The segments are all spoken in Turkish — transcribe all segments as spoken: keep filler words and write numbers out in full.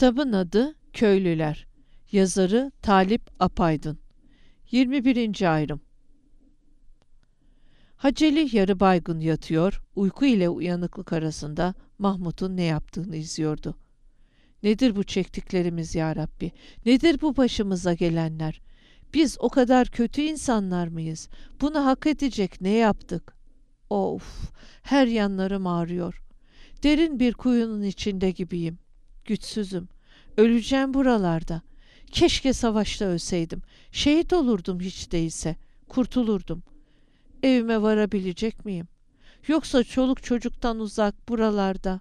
Kitabın adı Köylüler. Yazarı Talip Apaydın. yirmi birinci ayrım. Haceli yarı baygın yatıyor, uyku ile uyanıklık arasında Mahmut'un ne yaptığını izliyordu. Nedir bu çektiklerimiz ya Rabbi? Nedir bu başımıza gelenler? Biz o kadar kötü insanlar mıyız? Bunu hak edecek ne yaptık? Of, her yanlarım ağrıyor. Derin bir kuyunun içinde gibiyim. Güçsüzüm. Öleceğim buralarda. Keşke savaşta ölseydim. Şehit olurdum hiç değilse. Kurtulurdum. Evime varabilecek miyim? Yoksa çoluk çocuktan uzak buralarda.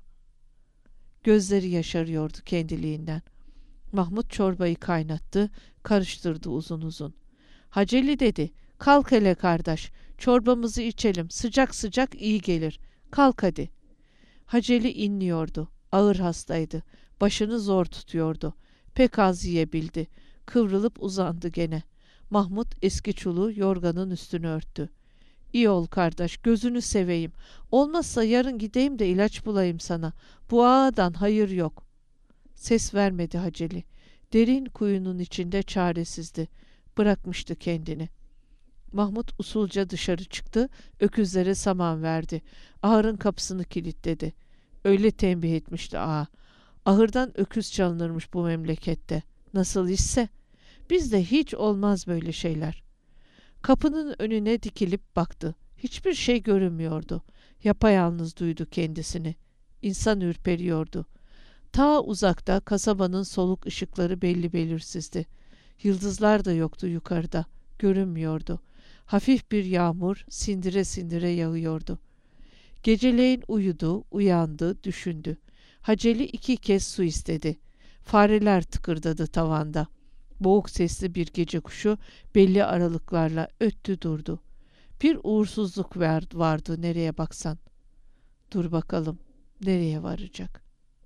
Gözleri yaşarıyordu kendiliğinden. Mahmut çorbayı kaynattı, karıştırdı uzun uzun. Haceli dedi, kalk hele kardeş, çorbamızı içelim, sıcak sıcak iyi gelir. Kalk hadi. Haceli inliyordu, ağır hastaydı, başını zor tutuyordu. Pek az yiyebildi, kıvrılıp uzandı gene. Mahmut eski çuluğu yorganın üstünü örttü. İyi ol kardeş, gözünü seveyim. Olmazsa yarın gideyim de ilaç bulayım sana. Bu ağadan hayır yok. Ses vermedi Haceli. Derin kuyunun içinde çaresizdi. Bırakmıştı kendini. Mahmut usulca dışarı çıktı, öküzlere saman verdi. Ahırın kapısını kilitledi. Öyle tembih etmişti ağa. Ahırdan öküz çalınırmış bu memlekette. Nasıl işse? Bizde hiç olmaz böyle şeyler. Kapının önüne dikilip baktı. Hiçbir şey görünmüyordu. Yapayalnız duydu kendisini. İnsan ürperiyordu. Ta uzakta kasabanın soluk ışıkları belli belirsizdi. Yıldızlar da yoktu yukarıda. Görünmüyordu. Hafif bir yağmur sindire sindire yağıyordu. Geceleyin uyudu, uyandı, düşündü. Haceli iki kez su istedi. Fareler tıkırdadı tavanda. Boğuk sesli bir gece kuşu belli aralıklarla öttü durdu. Bir uğursuzluk vardı nereye baksan. Dur bakalım nereye varacak?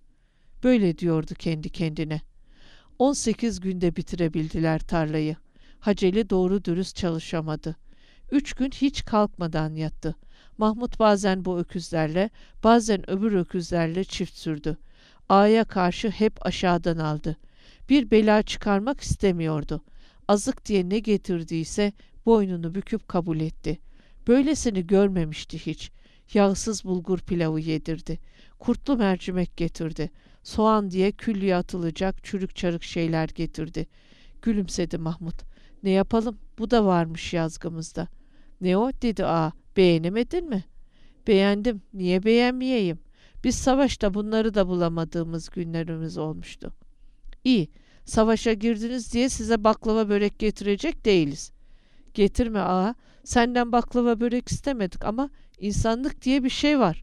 Böyle diyordu kendi kendine. On sekiz günde bitirebildiler tarlayı. Haceli doğru dürüst çalışamadı. Üç gün hiç kalkmadan yattı. Mahmut bazen bu öküzlerle, bazen öbür öküzlerle çift sürdü. Ağaya karşı hep aşağıdan aldı. Bir bela çıkarmak istemiyordu. Azık diye ne getirdiyse boynunu büküp kabul etti. Böylesini görmemişti hiç. Yağsız bulgur pilavı yedirdi. Kurtlu mercimek getirdi. Soğan diye küllüye atılacak çürük çarık şeyler getirdi. Gülümsedi Mahmut. Ne yapalım? Bu da varmış yazgımızda. Ne o? Dedi ağa. Beğenemedin mi? Beğendim. Niye beğenmeyeyim? Biz savaşta bunları da bulamadığımız günlerimiz olmuştu. İyi. Savaşa girdiniz diye size baklava börek getirecek değiliz. Getirme ağa. Senden baklava börek istemedik ama insanlık diye bir şey var.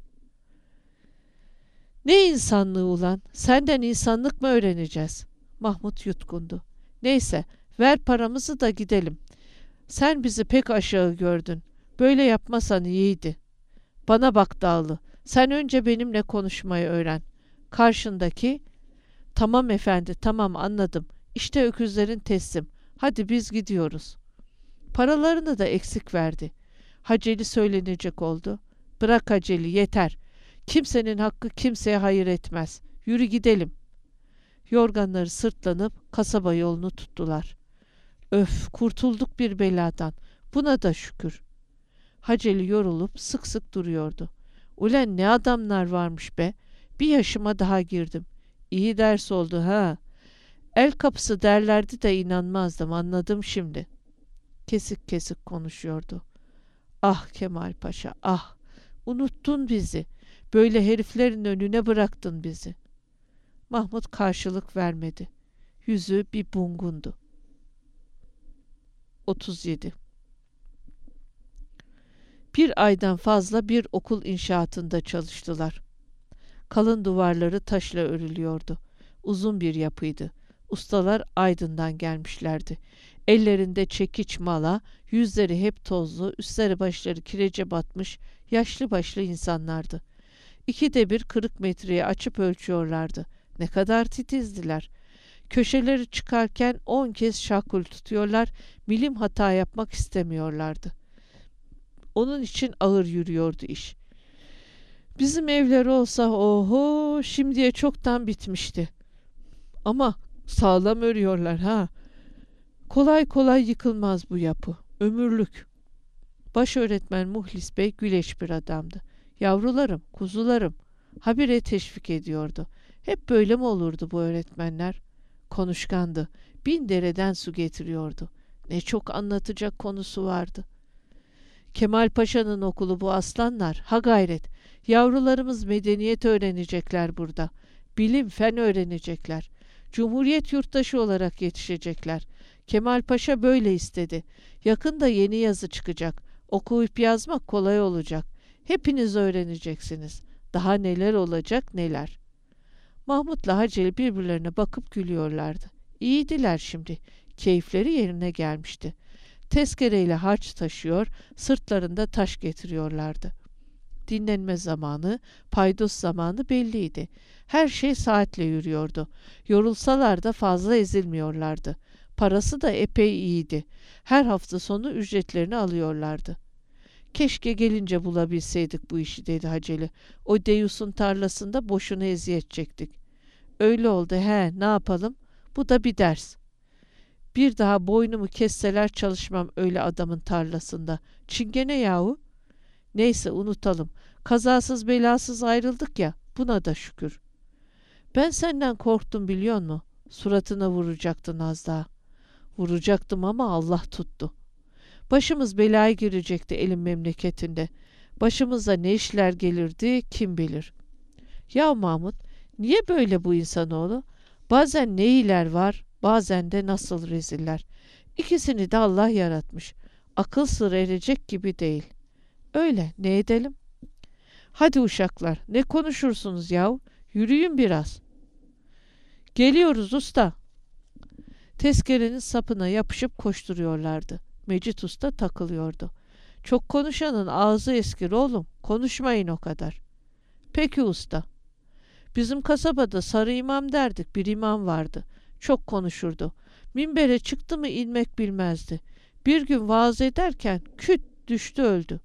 Ne insanlığı ulan? Senden insanlık mı öğreneceğiz? Mahmut yutkundu. Neyse, ver paramızı da gidelim. Sen bizi pek aşağı gördün. Böyle yapmasan iyiydi. Bana bak Dağlı. Sen önce benimle konuşmayı öğren. Karşındaki, tamam efendi, tamam anladım. İşte öküzlerin teslim. Hadi biz gidiyoruz. Paralarını da eksik verdi. Haceli söylenecek oldu. Bırak Haceli, yeter. Kimsenin hakkı kimseye hayır etmez. Yürü gidelim. Yorganları sırtlanıp kasaba yolunu tuttular. Öf, kurtulduk bir beladan. Buna da şükür. Haceli yorulup sık sık duruyordu. Ulen ne adamlar varmış be. Bir yaşıma daha girdim. İyi ders oldu ha. El kapısı derlerdi de inanmazdım, anladım şimdi. Kesik kesik konuşuyordu. Ah Kemal Paşa, ah. Unuttun bizi. Böyle heriflerin önüne bıraktın bizi. Mahmut karşılık vermedi. Yüzü bir bungundu. otuz yedi. Bir aydan fazla bir okul inşaatında çalıştılar. Kalın duvarları taşla örülüyordu. Uzun bir yapıydı. Ustalar Aydın'dan gelmişlerdi. Ellerinde çekiç mala, yüzleri hep tozlu, üstleri başları kirece batmış, yaşlı başlı insanlardı. İkide bir kırık metreyi açıp ölçüyorlardı. Ne kadar titizdiler. Köşeleri çıkarken on kez şakul tutuyorlar, milim hata yapmak istemiyorlardı. Onun için ağır yürüyordu iş. Bizim evler olsa oho şimdiye çoktan bitmişti. Ama sağlam örüyorlar ha. Kolay kolay yıkılmaz bu yapı. Ömürlük. Baş öğretmen Muhlis Bey güleç bir adamdı. Yavrularım, kuzularım, habire teşvik ediyordu. Hep böyle mi olurdu bu öğretmenler? Konuşkandı. Bin dereden su getiriyordu. Ne çok anlatacak konusu vardı. Kemal Paşa'nın okulu bu aslanlar. Ha gayret. Yavrularımız medeniyet öğrenecekler burada. Bilim, fen öğrenecekler. Cumhuriyet yurttaşı olarak yetişecekler. Kemal Paşa böyle istedi. Yakında yeni yazı çıkacak. Okuyup yazmak kolay olacak. Hepiniz öğreneceksiniz. Daha neler olacak neler. Mahmut'la Haceli birbirlerine bakıp gülüyorlardı. İyiydiler şimdi. Keyifleri yerine gelmişti. Tezkereyle harç taşıyor, sırtlarında taş getiriyorlardı. Dinlenme zamanı, paydos zamanı belliydi. Her şey saatle yürüyordu. Yorulsalar da fazla ezilmiyorlardı. Parası da epey iyiydi. Her hafta sonu ücretlerini alıyorlardı. Keşke gelince bulabilseydik bu işi dedi Haceli. O Deyus'un tarlasında boşuna eziyet çektik. Öyle oldu he, ne yapalım? Bu da bir ders. Bir daha boynumu kesseler çalışmam öyle adamın tarlasında. Çingene yahu. Neyse unutalım. Kazasız belasız ayrıldık ya, buna da şükür. Ben senden korktum biliyor musun? Suratına vuracaktın az daha. Vuracaktım ama Allah tuttu. Başımız belaya girecekti elin memleketinde. Başımıza ne işler gelirdi kim bilir. Ya Mahmut, niye böyle bu insanoğlu? Bazen ne iyiler var, bazen de nasıl reziller. İkisini de Allah yaratmış. Akıl sır erecek gibi değil. Öyle, ne edelim? Hadi uşaklar, ne konuşursunuz yahu? Yürüyün biraz. Geliyoruz usta. Tezkerenin sapına yapışıp koşturuyorlardı. Mecit Usta takılıyordu. Çok konuşanın ağzı eskir oğlum, konuşmayın o kadar. Peki usta. Bizim kasabada sarı imam derdik, bir imam vardı. Çok konuşurdu. Minbere çıktı mı inmek bilmezdi. Bir gün vaaz ederken küt düştü öldü.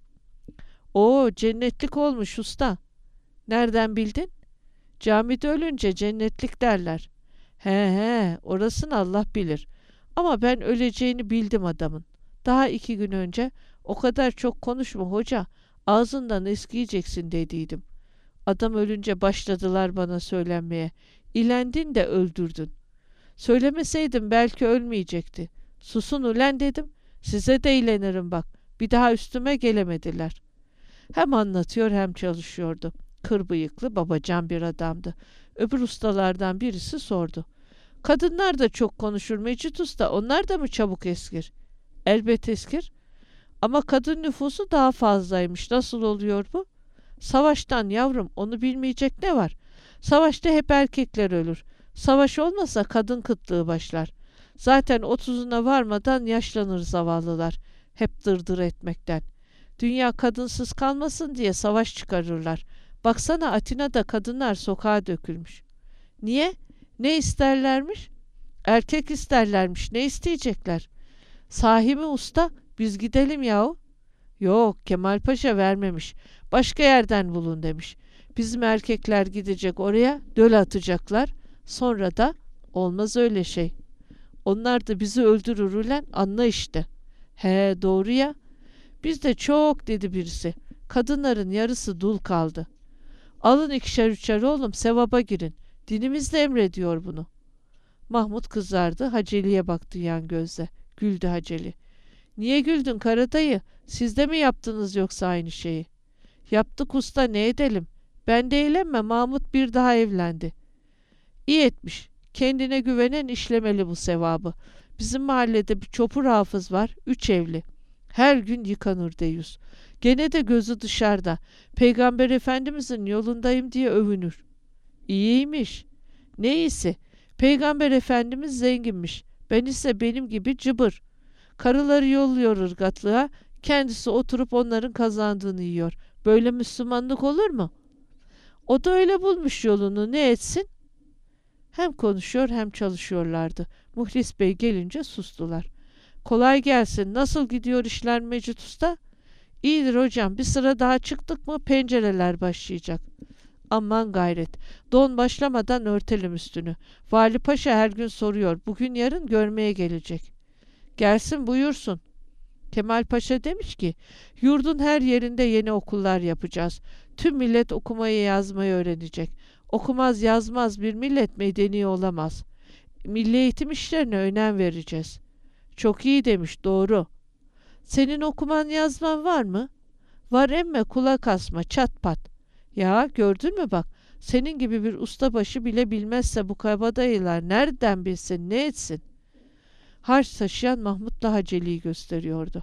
Oo, cennetlik olmuş usta. Nereden bildin? Camide ölünce cennetlik derler. He he, orasını Allah bilir. Ama ben öleceğini bildim adamın. Daha iki gün önce o kadar çok konuşma hoca, ağzından eskiyeceksin dediydim. Adam ölünce başladılar bana söylenmeye. İlendin de öldürdün. Söylemeseydim belki ölmeyecekti. Susun ulen dedim. Size de ilenirim bak. Bir daha üstüme gelemediler. Hem anlatıyor hem çalışıyordu. Kır bıyıklı babacan bir adamdı. Öbür ustalardan birisi sordu. Kadınlar da çok konuşur Mecit Usta. Onlar da mı çabuk eskir? Elbet eskir. Ama kadın nüfusu daha fazlaymış. Nasıl oluyor bu? Savaştan yavrum, onu bilmeyecek ne var? Savaşta hep erkekler ölür. Savaş olmasa kadın kıtlığı başlar. Zaten otuzuna varmadan yaşlanır zavallılar. Hep dırdır etmekten. Dünya kadınsız kalmasın diye savaş çıkarırlar. Baksana Atina'da kadınlar sokağa dökülmüş. Niye? Ne isterlermiş? Erkek isterlermiş. Ne isteyecekler? Sahi mi usta? Biz gidelim yahu. Yok, Kemal Paşa vermemiş. Başka yerden bulun demiş. Bizim erkekler gidecek oraya, döl atacaklar. Sonra da olmaz öyle şey. Onlar da bizi öldürür ulen, anla işte. He doğru ya. Biz de çok dedi birisi. Kadınların yarısı dul kaldı. Alın ikişer üçer oğlum, sevaba girin. Dinimiz de emrediyor bunu. Mahmut kızardı, Haceli'ye baktı yan gözle. Güldü Haceli. Niye güldün Karadayı? Siz de mi yaptınız yoksa aynı şeyi? Yaptık usta, ne edelim? Ben de eğlenme, Mahmut bir daha evlendi. İyi etmiş. Kendine güvenen işlemeli bu sevabı. Bizim mahallede bir çopur hafız var, üç evli. Her gün yıkanır deyüz. Gene de gözü dışarıda. Peygamber Efendimizin yolundayım diye övünür. İyiymiş. Ne iyisi? Peygamber Efendimiz zenginmiş. Ben ise benim gibi cıbır. Karıları yolluyor ırgatlığa, kendisi oturup onların kazandığını yiyor. Böyle Müslümanlık olur mu? O da öyle bulmuş yolunu, ne etsin? Hem konuşuyor hem çalışıyorlardı. Muhlis Bey gelince sustular. Kolay gelsin. Nasıl gidiyor işler Mecit Usta? İyidir hocam. Bir sıra daha çıktık mı pencereler başlayacak. Aman gayret. Don başlamadan örtelim üstünü. Vali Paşa her gün soruyor. Bugün yarın görmeye gelecek. Gelsin buyursun. Kemal Paşa demiş ki, yurdun her yerinde yeni okullar yapacağız. Tüm millet okumayı yazmayı öğrenecek. Okumaz yazmaz bir millet medeni olamaz. Milli eğitim işlerine önem vereceğiz. Çok iyi demiş, doğru. Senin okuman yazman var mı? Var emme, kulak asma, çat pat. Ya gördün mü bak, senin gibi bir ustabaşı bile bilmezse bu kabadayılar nereden bilsin, ne etsin? Harç taşıyan Mahmut'la Haceli'yi gösteriyordu.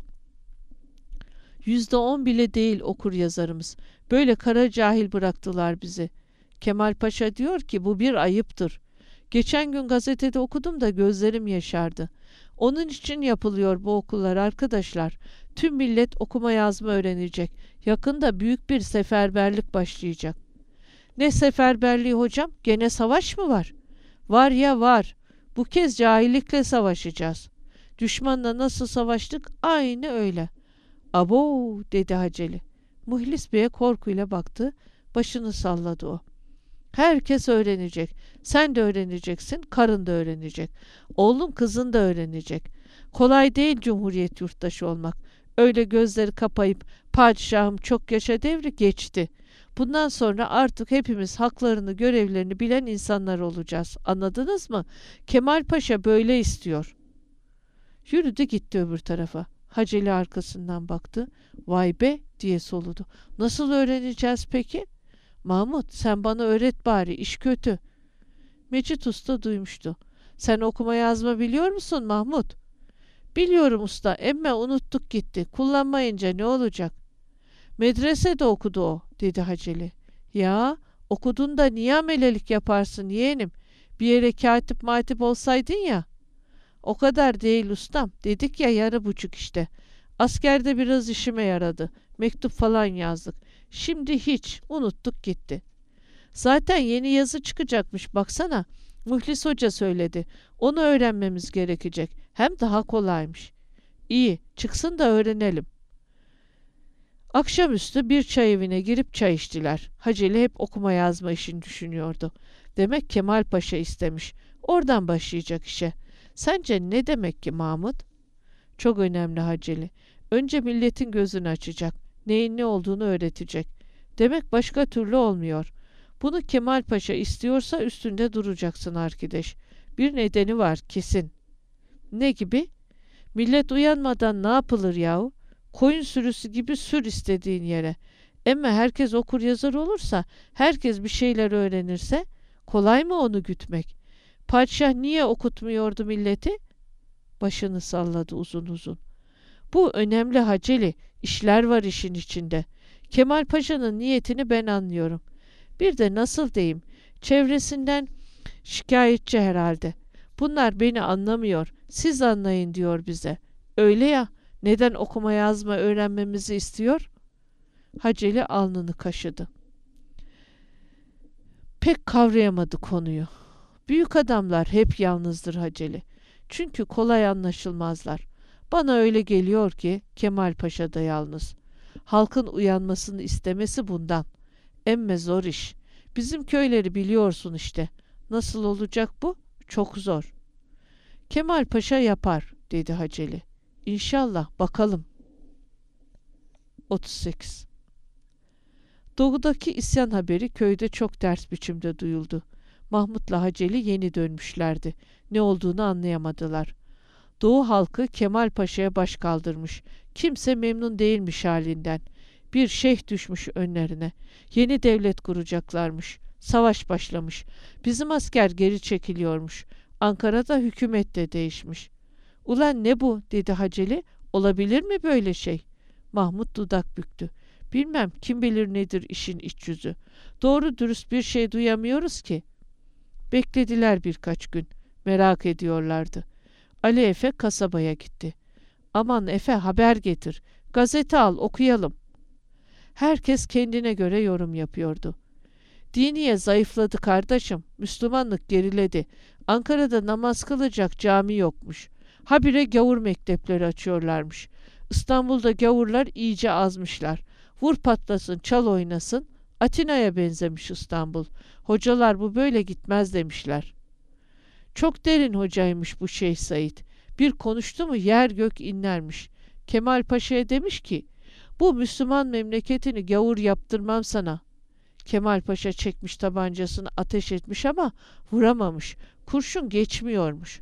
Yüzde on bile değil okur yazarımız. Böyle kara cahil bıraktılar bizi. Kemal Paşa diyor ki bu bir ayıptır. Geçen gün gazetede okudum da gözlerim yaşardı. Onun için yapılıyor bu okullar arkadaşlar. Tüm millet okuma yazma öğrenecek. Yakında büyük bir seferberlik başlayacak. Ne seferberliği hocam? Gene savaş mı var? Var ya var. Bu kez cahillikle savaşacağız. Düşmanla nasıl savaştık? Aynı öyle. Abo dedi Haceli. Muhlis Bey'e korkuyla baktı. Başını salladı o. Herkes öğrenecek. Sen de öğreneceksin, karın da öğrenecek. Oğlun kızın da öğrenecek. Kolay değil Cumhuriyet yurttaşı olmak. Öyle gözleri kapayıp padişahım çok yaşa devri geçti. Bundan sonra artık hepimiz haklarını, görevlerini bilen insanlar olacağız. Anladınız mı? Kemal Paşa böyle istiyor. Yürüdü gitti öbür tarafa. Haceli arkasından baktı. Vay be diye soludu. Nasıl öğreneceğiz peki? Mahmut sen bana öğret bari, iş kötü. Mecit Usta duymuştu. Sen okuma yazma biliyor musun Mahmut? Biliyorum usta, emme unuttuk gitti. Kullanmayınca ne olacak? Medresede okudu o, dedi Haceli. Ya okudun da niye amelelik yaparsın yeğenim? Bir yere katip matip olsaydın ya. O kadar değil ustam, dedik ya yarı buçuk işte. Askerde biraz işime yaradı. Mektup falan yazdık. Şimdi hiç, unuttuk gitti. Zaten yeni yazı çıkacakmış baksana. Muhlis Hoca söyledi. Onu öğrenmemiz gerekecek. Hem daha kolaymış. İyi, çıksın da öğrenelim. Akşamüstü bir çay evine girip çay içtiler. Haceli hep okuma yazma işini düşünüyordu. Demek Kemal Paşa istemiş. Oradan başlayacak işe. Sence ne demek ki Mahmut? Çok önemli Haceli. Önce milletin gözünü açacak. Neyin ne olduğunu öğretecek. Demek başka türlü olmuyor. Bunu Kemal Paşa istiyorsa üstünde duracaksın arkadaş. Bir nedeni var kesin. Ne gibi? Millet uyanmadan ne yapılır yahu? Koyun sürüsü gibi sür istediğin yere. Ama herkes okur yazar olursa, herkes bir şeyler öğrenirse, kolay mı onu gütmek? Padişah niye okutmuyordu milleti? Başını salladı uzun uzun. Bu önemli Haceli, işler var işin içinde. Kemal Paşa'nın niyetini ben anlıyorum. Bir de nasıl diyeyim, çevresinden şikayetçi herhalde. Bunlar beni anlamıyor, siz anlayın diyor bize. Öyle ya, neden okuma yazma öğrenmemizi istiyor? Haceli alnını kaşıdı. Pek kavrayamadı konuyu. Büyük adamlar hep yalnızdır Haceli. Çünkü kolay anlaşılmazlar. Bana öyle geliyor ki Kemal Paşa da yalnız. Halkın uyanmasını istemesi bundan. Emme zor iş. Bizim köyleri biliyorsun işte. Nasıl olacak bu? Çok zor. Kemal Paşa yapar, dedi Haceli. İnşallah, bakalım. otuz sekiz. Doğudaki isyan haberi köyde çok ters biçimde duyuldu. Mahmut'la Haceli yeni dönmüşlerdi. Ne olduğunu anlayamadılar. Doğu halkı Kemal Paşa'ya baş kaldırmış. Kimse memnun değilmiş halinden. Bir şeyh düşmüş önlerine. Yeni devlet kuracaklarmış. Savaş başlamış. Bizim asker geri çekiliyormuş. Ankara'da hükümet de değişmiş. Ulan ne bu, dedi Haceli. Olabilir mi böyle şey? Mahmut dudak büktü. Bilmem, kim bilir nedir işin iç yüzü. Doğru dürüst bir şey duyamıyoruz ki. Beklediler birkaç gün. Merak ediyorlardı. Ali Efe kasabaya gitti. Aman Efe, haber getir. Gazete al, okuyalım. Herkes kendine göre yorum yapıyordu. Diniye zayıfladı kardeşim. Müslümanlık geriledi. Ankara'da namaz kılacak cami yokmuş. Habire gavur mektepleri açıyorlarmış. İstanbul'da gavurlar iyice azmışlar. Vur patlasın, çal oynasın. Atina'ya benzemiş İstanbul. Hocalar bu böyle gitmez demişler. Çok derin hocaymış bu Şeyh Said. Bir konuştu mu yer gök inlermiş. Kemal Paşa'ya demiş ki, bu Müslüman memleketini gavur yaptırmam sana. Kemal Paşa çekmiş tabancasını, ateş etmiş ama vuramamış. Kurşun geçmiyormuş.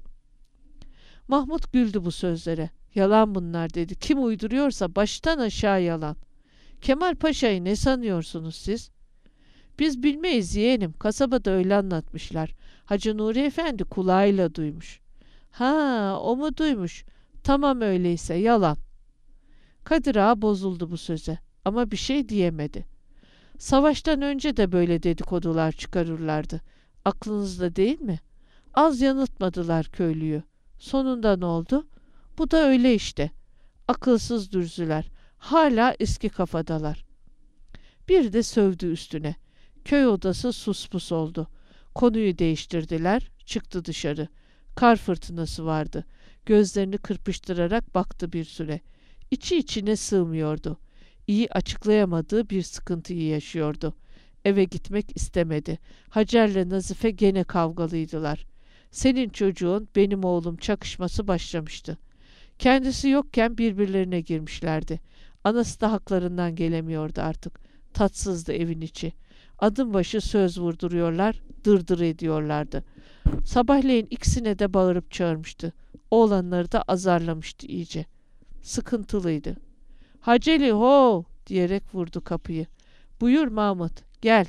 Mahmut güldü bu sözlere. Yalan bunlar dedi. Kim uyduruyorsa baştan aşağı yalan. Kemal Paşa'yı ne sanıyorsunuz siz? Biz bilmeyiz yeğenim. Kasabada öyle anlatmışlar. Hacı Nuri Efendi kulağıyla duymuş. Ha, o mu duymuş? Tamam öyleyse yalan. Kadir Ağa bozuldu bu söze ama bir şey diyemedi. Savaştan önce de böyle dedikodular çıkarırlardı. Aklınızda değil mi? Az yanıltmadılar köylüyü. Sonunda ne oldu? Bu da öyle işte. Akılsız dürzüler. Hala eski kafadalar. Bir de sövdü üstüne. Köy odası suspus oldu. Konuyu değiştirdiler. Çıktı dışarı. Kar fırtınası vardı. Gözlerini kırpıştırarak baktı bir süre. İçi içine sığmıyordu. İyi açıklayamadığı bir sıkıntıyı yaşıyordu. Eve gitmek istemedi. Hacer'le Nazife gene kavgalıydılar. Senin çocuğun, benim oğlum çakışması başlamıştı. Kendisi yokken birbirlerine girmişlerdi. Anası da haklarından gelemiyordu artık. Tatsızdı evin içi. Adım başı söz vurduruyorlar, dırdır ediyorlardı. Sabahleyin ikisine de bağırıp çağırmıştı. Oğlanları da azarlamıştı iyice. Sıkıntılıydı. Haceli ho diyerek vurdu kapıyı. Buyur Mahmut, gel.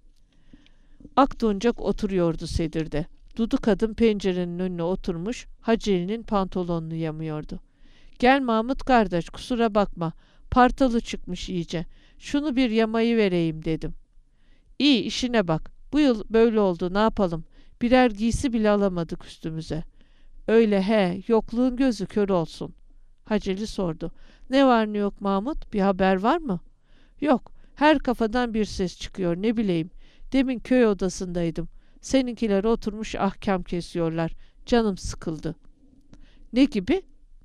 Akdoncak oturuyordu sedirde. Dudu kadın pencerenin önüne oturmuş, Haceli'nin pantolonunu yamıyordu. Gel Mahmut kardeş, kusura bakma. Partalı çıkmış iyice. Şunu bir yamayı vereyim dedim. İyi, işine bak. Bu yıl böyle oldu, ne yapalım? Birer giysi bile alamadık üstümüze. Öyle he, yokluğun gözü kör olsun. Haceli sordu. Ne var ne yok Mahmut? Bir haber var mı? Yok. Her kafadan bir ses çıkıyor. Ne bileyim. Demin köy odasındaydım. Seninkiler oturmuş ahkam kesiyorlar. Canım sıkıldı. Ne gibi?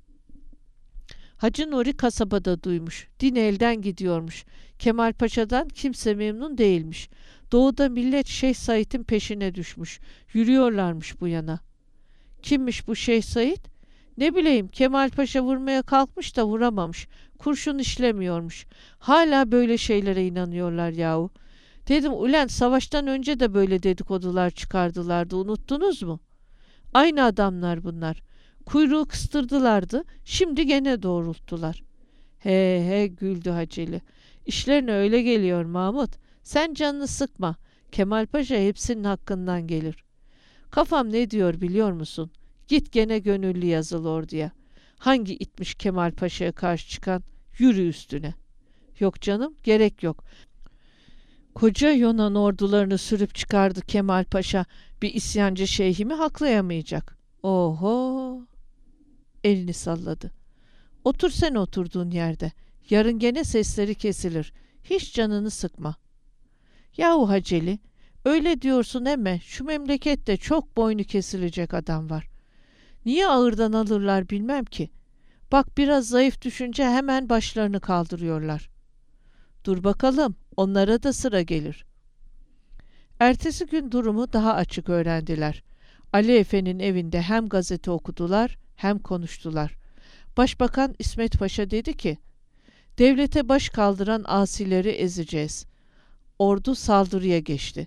Hacı Nuri kasabada duymuş. Din elden gidiyormuş. Kemal Paşa'dan kimse memnun değilmiş. Doğuda millet Şeyh Said'in peşine düşmüş. Yürüyorlarmış bu yana. Kimmiş bu Şeyh Said? Ne bileyim, Kemal Paşa vurmaya kalkmış da vuramamış. Kurşun işlemiyormuş. Hala böyle şeylere inanıyorlar yahu. Dedim ulen savaştan önce de böyle dedikodular çıkardılardı, unuttunuz mu? Aynı adamlar bunlar. Kuyruğu kıstırdılardı, şimdi gene doğrulttular. He he güldü Haceli. İşlerine öyle geliyor Mahmut. Sen canını sıkma. Kemal Paşa hepsinin hakkından gelir. Kafam ne diyor biliyor musun? Git gene gönüllü yazıl orduya. Hangi itmiş Kemal Paşa'ya karşı çıkan? Yürü üstüne. Yok canım, gerek yok. Koca Yunan ordularını sürüp çıkardı Kemal Paşa. Bir isyancı şeyhimi haklayamayacak. Oho! Elini salladı. Otur sen oturduğun yerde. Yarın gene sesleri kesilir. Hiç canını sıkma. Yahu Haceli, öyle diyorsun emme şu memlekette çok boynu kesilecek adam var. Niye ağırdan alırlar bilmem ki. Bak biraz zayıf düşünce hemen başlarını kaldırıyorlar. Dur bakalım, onlara da sıra gelir. Ertesi gün durumu daha açık öğrendiler. Ali Efe'nin evinde hem gazete okudular hem konuştular. Başbakan İsmet Paşa dedi ki, devlete baş kaldıran asileri ezeceğiz. Ordu saldırıya geçti.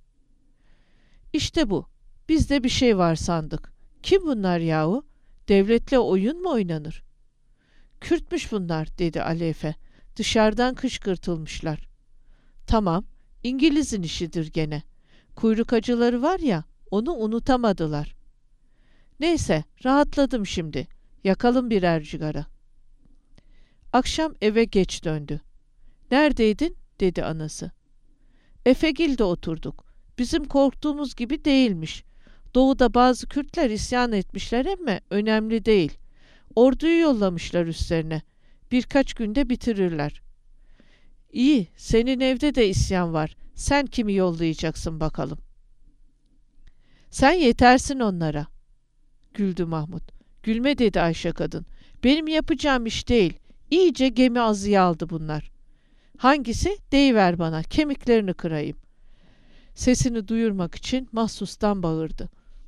İşte bu. Bizde bir şey var sandık. Kim bunlar yahu? Devletle oyun mu oynanır? Kürtmüş bunlar dedi Ali Efe. Dışarıdan kışkırtılmışlar. Tamam, İngiliz'in işidir gene. Kuyruk acıları var ya, onu unutamadılar. Neyse, rahatladım şimdi. Yakalım birer cigara. Akşam eve geç döndü. Neredeydin? Dedi anası. Efegil'de oturduk. Bizim korktuğumuz gibi değilmiş. Doğuda bazı Kürtler isyan etmişler ama önemli değil. Orduyu yollamışlar üstlerine. Birkaç günde bitirirler. İyi, senin evde de isyan var. Sen kimi yollayacaksın bakalım? Sen yetersin onlara. Güldü Mahmut. Gülme dedi Ayşe kadın. Benim yapacağım iş değil. İyice gemi azıya aldı bunlar. Hangisi? Deyiver bana, kemiklerini kırayım. Sesini duyurmak için mahsustan bağırdı.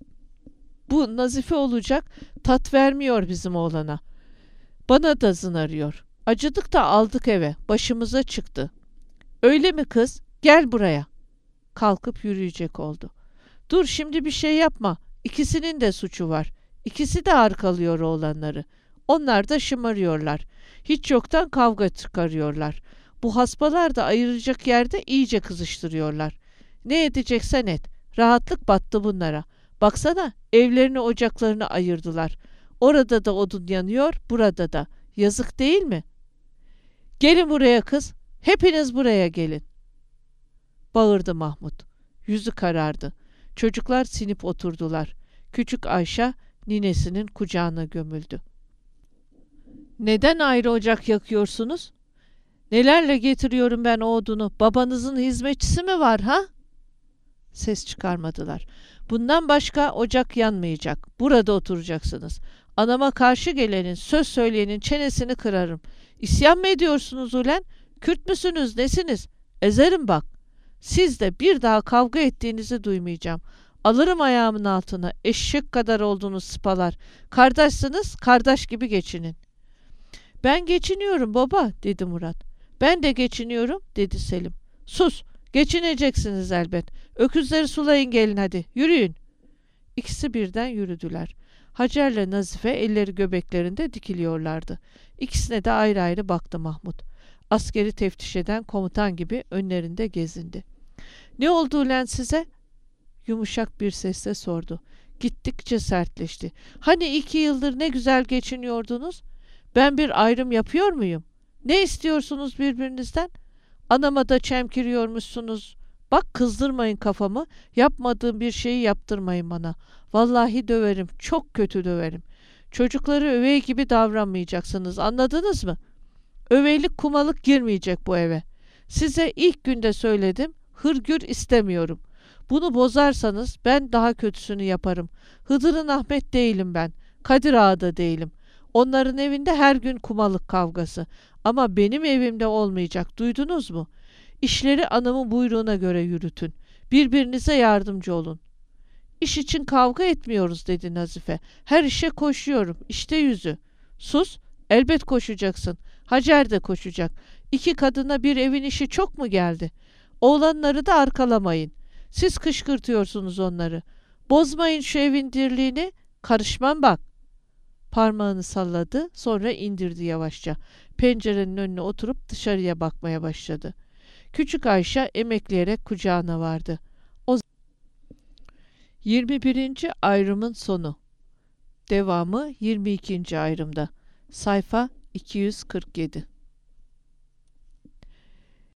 Bu Nazife olacak, tat vermiyor bizim oğlana. Bana da zın arıyor. Acıdık da aldık eve, başımıza çıktı. Öyle mi kız? Gel buraya. Kalkıp yürüyecek oldu. Dur şimdi bir şey yapma. İkisinin de suçu var. İkisi de arkalıyor oğlanları. Onlar da şımarıyorlar. Hiç yoktan kavga çıkarıyorlar. Bu hasbalar da ayıracak yerde iyice kızıştırıyorlar. Ne edeceksen et. Rahatlık battı bunlara. Baksana evlerini ocaklarını ayırdılar. Orada da odun yanıyor, burada da. Yazık değil mi? Gelin buraya kız. Hepiniz buraya gelin. Bağırdı Mahmut. Yüzü karardı. Çocuklar sinip oturdular. Küçük Ayşe ninesinin kucağına gömüldü. Neden ayrı ocak yakıyorsunuz? Nelerle getiriyorum ben o odunu? Babanızın hizmetçisi mi var ha? Ses çıkarmadılar. Bundan başka ocak yanmayacak. Burada oturacaksınız. Anama karşı gelenin, söz söyleyenin çenesini kırarım. İsyan mı ediyorsunuz ulen? Kürt müsünüz, nesiniz? Ezerim bak. Siz de bir daha kavga ettiğinizi duymayacağım. Alırım ayağımın altına. Eşek kadar olduğunuz sıpalar. Kardeşsiniz, kardeş gibi geçinin. Ben geçiniyorum baba, dedi Murat. Ben de geçiniyorum, dedi Selim. Sus, geçineceksiniz elbet. Öküzleri sulayın gelin hadi, yürüyün. İkisi birden yürüdüler. Hacer'le Nazife elleri göbeklerinde dikiliyorlardı. İkisine de ayrı ayrı baktı Mahmut. Askeri teftiş eden komutan gibi önlerinde gezindi. Ne oldu ulen size? Yumuşak bir sesle sordu. Gittikçe sertleşti. Hani iki yıldır ne güzel geçiniyordunuz? Ben bir ayrım yapıyor muyum? Ne istiyorsunuz birbirinizden? Anama da çemkiriyormuşsunuz. Bak kızdırmayın kafamı. Yapmadığım bir şeyi yaptırmayın bana. Vallahi döverim. Çok kötü döverim. Çocukları övey gibi davranmayacaksınız. Anladınız mı? Öveylik kumalık girmeyecek bu eve. Size ilk günde söyledim. Hırgür istemiyorum. Bunu bozarsanız ben daha kötüsünü yaparım. Hıdır'ın Ahmet değilim ben. Kadir Ağa da değilim. Onların evinde her gün kumalık kavgası. Ama benim evimde olmayacak. Duydunuz mu? İşleri anamın buyruğuna göre yürütün. Birbirinize yardımcı olun. İş için kavga etmiyoruz, dedi Nazife. Her işe koşuyorum. İşte yüzü. Sus. Elbet koşacaksın. Hacer de koşacak. İki kadına bir evin işi çok mu geldi? Oğlanları da arkalamayın. Siz kışkırtıyorsunuz onları. Bozmayın şu evin dirliğini. Karışmam bak. Parmağını salladı, sonra indirdi yavaşça. Pencerenin önüne oturup dışarıya bakmaya başladı. Küçük Ayşe emekleyerek kucağına vardı. O yirmi birinci ayrımın sonu. Devamı yirmi ikinci ayrımda. Sayfa iki yüz kırk yedi.